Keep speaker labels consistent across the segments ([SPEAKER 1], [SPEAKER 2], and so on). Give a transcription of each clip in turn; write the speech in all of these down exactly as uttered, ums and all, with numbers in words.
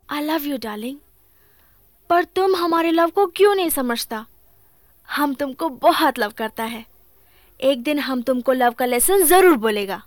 [SPEAKER 1] I love you darling, पर तुम हमारे लव को क्यों नहीं समझता? हम तुमको बहुत लव करता है। एक दिन हम तुमको लव का लेसन जरूर बोलेगा।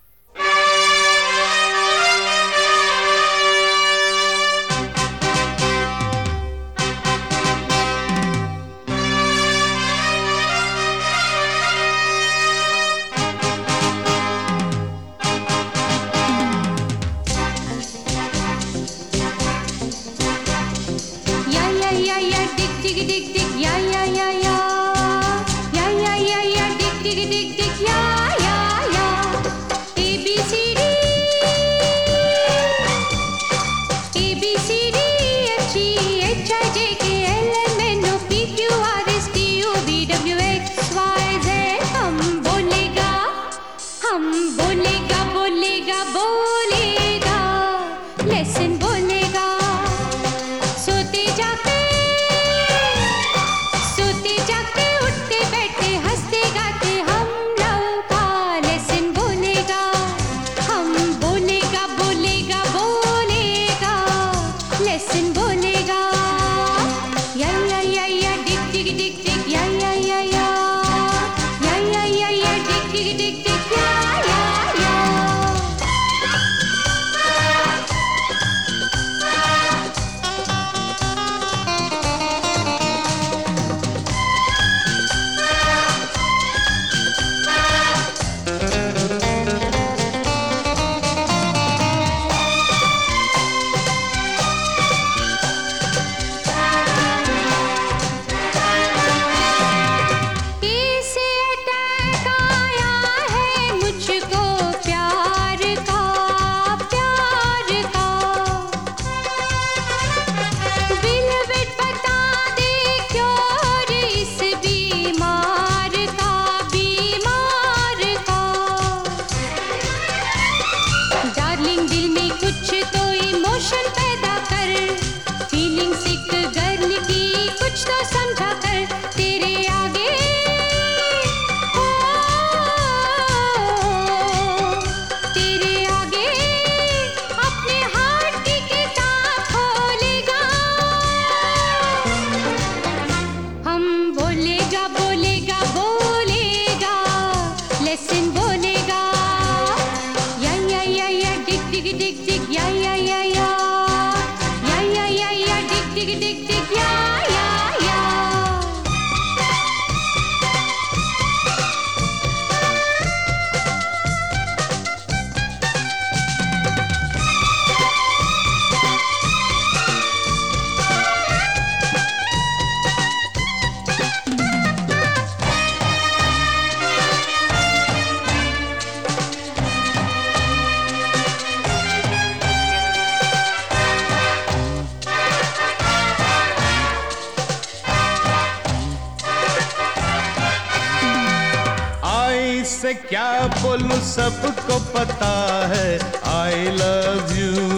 [SPEAKER 2] से क्या बोलूं सबको पता है, I love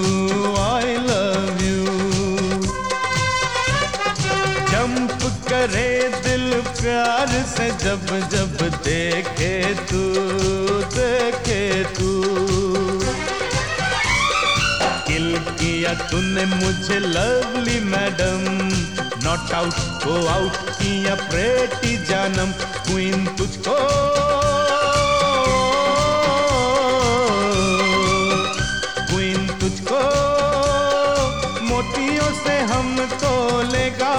[SPEAKER 2] you I love you. Jump करे दिल प्यार से जब जब देखे तू देखे तू। किल किया तूने मुझे lovely madam, not out go out किया प्रेटी जानम। क्वीन तुझको क्वीन तुझको मोतियों से हम तोलेगा।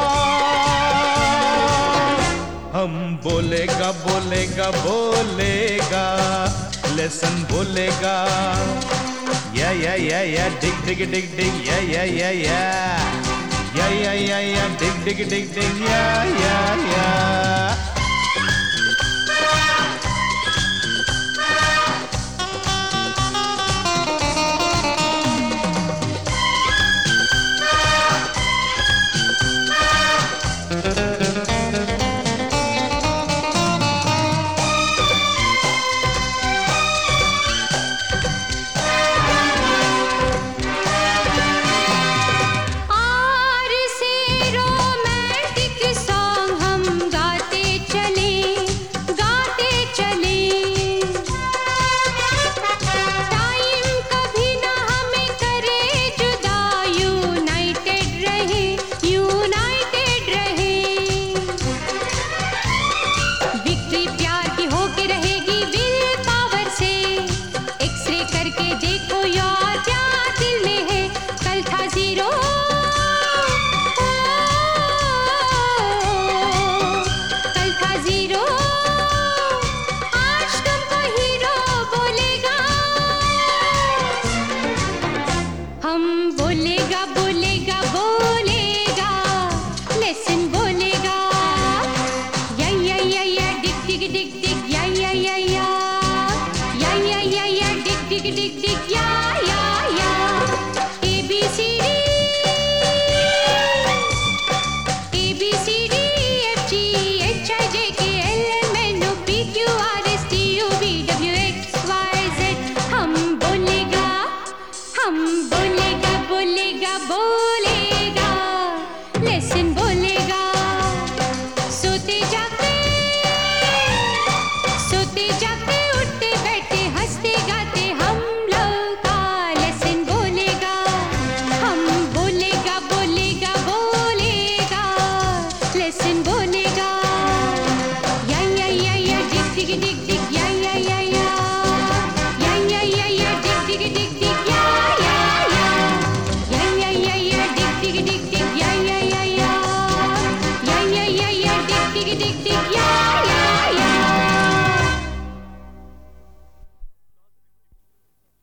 [SPEAKER 2] हम बोलेगा बोलेगा बोलेगा लेसन बोलेगा। या या या या डिग डिग डिग डिग या या या या या या या या डिग डिग डिग डिग या या या।
[SPEAKER 3] और से रोमांटिक सॉन्ग हम गाते बोलेगा